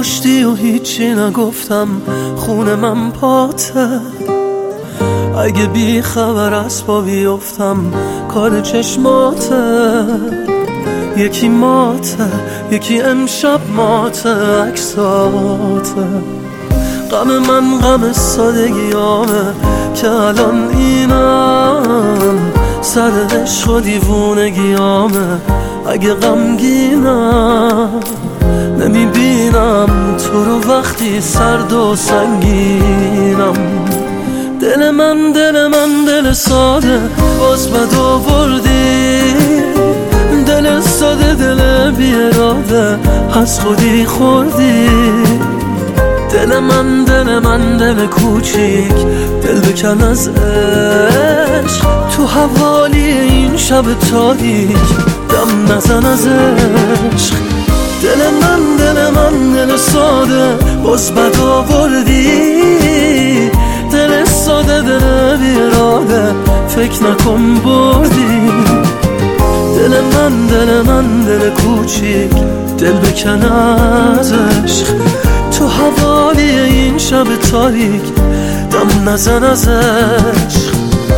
کشتی و هیچی نگفتم، خون من پاته. اگه بی خبر از پا بیفتم کار چشماته. یکی ماته، یکی امشب ماته، عکساته. غم من غم سادگیامه که الان اینم، سر عشق و دیوونگیامه. اگه غمگینم نمیبینم تو رو وقتی سرد و سنگینم. دل من دل ساده باز بد آوردی. دل ساده دل بی اراده از خودی خوردی. دل من دل کوچیک دل بکن از عشق. تو حوالی این شب تاریک دم نزن از عشق. دل من دل ساده باز بد آوردی. دل ساده دل بی اراده فکر نکن بردی. دل من دل کوچیک دل بکن از عشق. تو حوالی این شب تاریک دم نزن از عشق.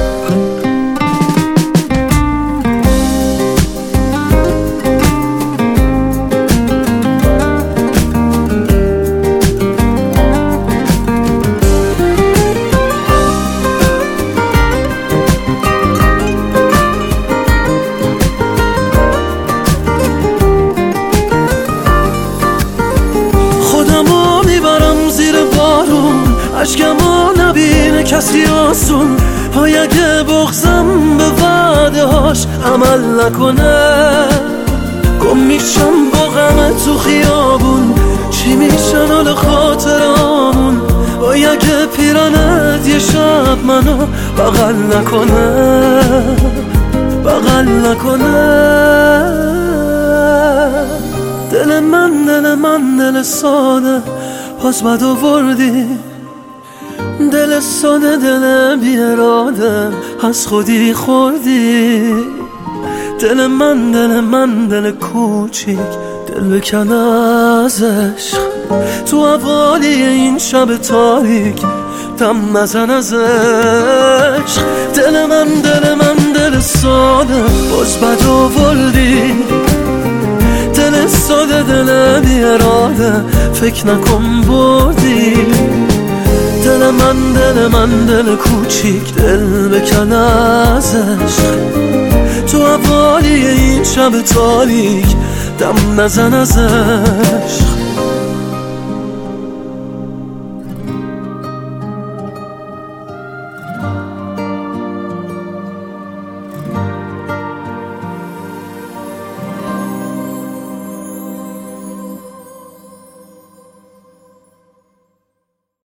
عشقمو نبینه کسی آسون. های اگه بغزم به وعده هاش عمل نکنه، گم میشم با غم تو خیابون. چی میشن حال خاطرامون؟ های اگه پیرانت یه شب منو بغل نکنه. دل من دل ساده باز بد آوردی. دل ساده دل بی اراده از خودی خوردی. دل من دل کوچیک دل بکن از عشق. تو حوالی این شب تاریک دم نزن از عشق. دل من دل ساده باز بد آوردی. دل ساده دل بی اراده فکر نکن بردی. دل من دل کوچیک دل بکن از عشق. تو حوالی این شب تاریک دم نزن از عشق.